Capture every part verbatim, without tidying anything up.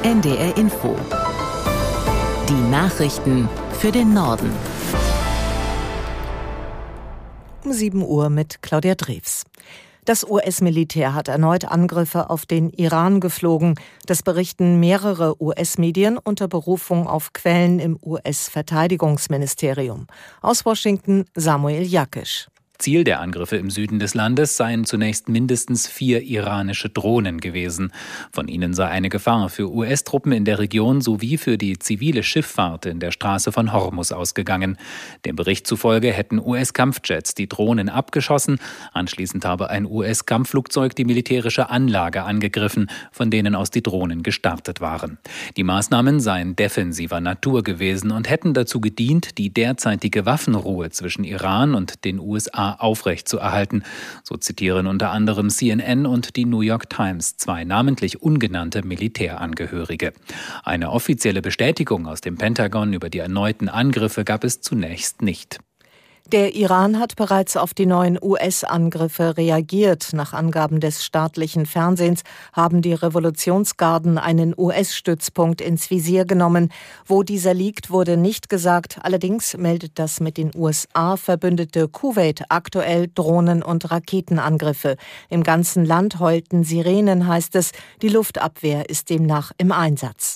N D R Info. Die Nachrichten für den Norden. Um sieben Uhr mit Claudia Drews. Das U S-Militär hat erneut Angriffe auf den Iran geflogen. Das berichten mehrere U S-Medien unter Berufung auf Quellen im U S-Verteidigungsministerium. Aus Washington Samuel Jakisch. Ziel der Angriffe im Süden des Landes seien zunächst mindestens vier iranische Drohnen gewesen. Von ihnen sei eine Gefahr für U S-Truppen in der Region sowie für die zivile Schifffahrt in der Straße von Hormuz ausgegangen. Dem Bericht zufolge hätten U S-Kampfjets die Drohnen abgeschossen. Anschließend habe ein U S-Kampfflugzeug die militärische Anlage angegriffen, von denen aus die Drohnen gestartet waren. Die Maßnahmen seien defensiver Natur gewesen und hätten dazu gedient, die derzeitige Waffenruhe zwischen Iran und den U S A aufrechtzuerhalten. So zitieren unter anderem C N N und die New York Times zwei namentlich ungenannte Militärangehörige. Eine offizielle Bestätigung aus dem Pentagon über die erneuten Angriffe gab es zunächst nicht. Der Iran hat bereits auf die neuen U S-Angriffe reagiert. Nach Angaben des staatlichen Fernsehens haben die Revolutionsgarden einen U S-Stützpunkt ins Visier genommen. Wo dieser liegt, wurde nicht gesagt. Allerdings meldet das mit den U S A verbündete Kuwait aktuell Drohnen- und Raketenangriffe. Im ganzen Land heulten Sirenen, heißt es. Die Luftabwehr ist demnach im Einsatz.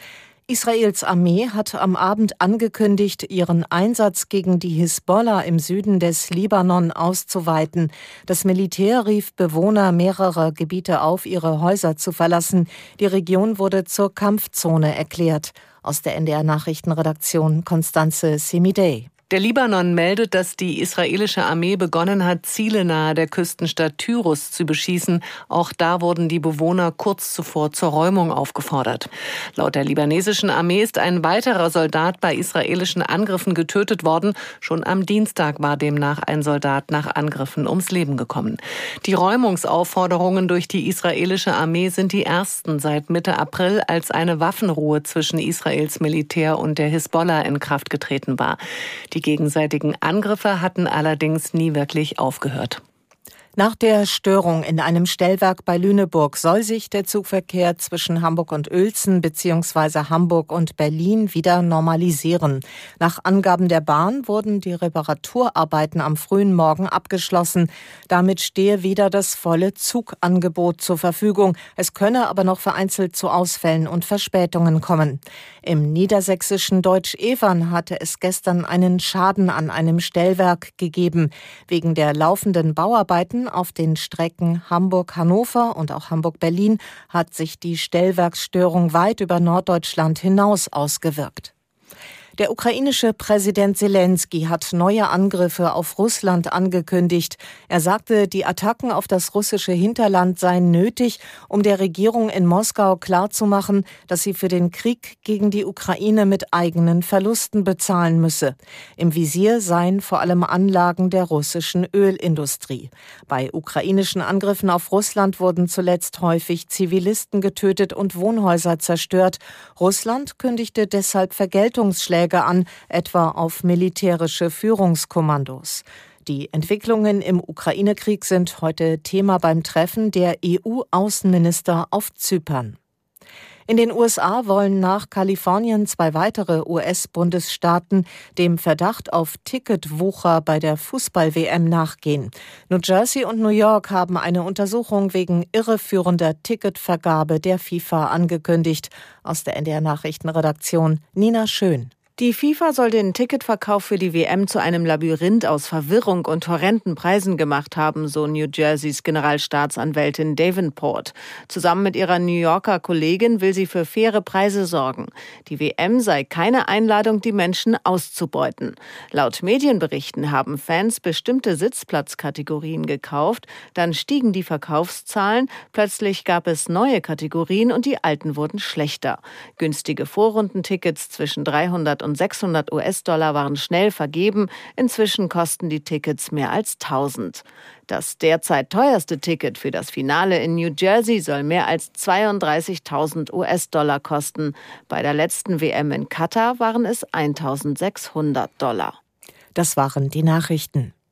Israels Armee hat am Abend angekündigt, ihren Einsatz gegen die Hisbollah im Süden des Libanon auszuweiten. Das Militär rief Bewohner mehrerer Gebiete auf, ihre Häuser zu verlassen. Die Region wurde zur Kampfzone erklärt. Aus der N D R-Nachrichtenredaktion Constanze Semidey. Der Libanon meldet, dass die israelische Armee begonnen hat, Ziele nahe der Küstenstadt Tyrus zu beschießen. Auch da wurden die Bewohner kurz zuvor zur Räumung aufgefordert. Laut der libanesischen Armee ist ein weiterer Soldat bei israelischen Angriffen getötet worden. Schon am Dienstag war demnach ein Soldat nach Angriffen ums Leben gekommen. Die Räumungsaufforderungen durch die israelische Armee sind die ersten seit Mitte April, als eine Waffenruhe zwischen Israels Militär und der Hisbollah in Kraft getreten war. Die gegenseitigen Angriffe hatten allerdings nie wirklich aufgehört. Nach der Störung in einem Stellwerk bei Lüneburg soll sich der Zugverkehr zwischen Hamburg und Uelzen bzw. Hamburg und Berlin wieder normalisieren. Nach Angaben der Bahn wurden die Reparaturarbeiten am frühen Morgen abgeschlossen. Damit stehe wieder das volle Zugangebot zur Verfügung. Es könne aber noch vereinzelt zu Ausfällen und Verspätungen kommen. Im niedersächsischen Deutsch-Evern hatte es gestern einen Schaden an einem Stellwerk gegeben. Wegen der laufenden Bauarbeiten auf den Strecken Hamburg-Hannover und auch Hamburg-Berlin hat sich die Stellwerksstörung weit über Norddeutschland hinaus ausgewirkt. Der ukrainische Präsident Selenskyj hat neue Angriffe auf Russland angekündigt. Er sagte, die Attacken auf das russische Hinterland seien nötig, um der Regierung in Moskau klarzumachen, dass sie für den Krieg gegen die Ukraine mit eigenen Verlusten bezahlen müsse. Im Visier seien vor allem Anlagen der russischen Ölindustrie. Bei ukrainischen Angriffen auf Russland wurden zuletzt häufig Zivilisten getötet und Wohnhäuser zerstört. Russland kündigte deshalb Vergeltungsschläge an, etwa auf militärische Führungskommandos. Die Entwicklungen im Ukraine-Krieg sind heute Thema beim Treffen der E U-Außenminister auf Zypern. In den U S A wollen nach Kalifornien zwei weitere U S-Bundesstaaten dem Verdacht auf Ticketwucher bei der Fußball-W M nachgehen. New Jersey und New York haben eine Untersuchung wegen irreführender Ticketvergabe der FIFA angekündigt. Aus der N D R-Nachrichtenredaktion Nina Schön. Die FIFA soll den Ticketverkauf für die W M zu einem Labyrinth aus Verwirrung und horrenden Preisen gemacht haben, so New Jerseys Generalstaatsanwältin Davenport. Zusammen mit ihrer New Yorker Kollegin will sie für faire Preise sorgen. Die W M sei keine Einladung, die Menschen auszubeuten. Laut Medienberichten haben Fans bestimmte Sitzplatzkategorien gekauft, dann stiegen die Verkaufszahlen, plötzlich gab es neue Kategorien und die alten wurden schlechter. Günstige Vorrundentickets zwischen dreihundert und sechshundert US-Dollar waren schnell vergeben. Inzwischen kosten die Tickets mehr als tausend. Das derzeit teuerste Ticket für das Finale in New Jersey soll mehr als zweiunddreißigtausend US-Dollar kosten. Bei der letzten W M in Katar waren es eintausendsechshundert Dollar. Das waren die Nachrichten.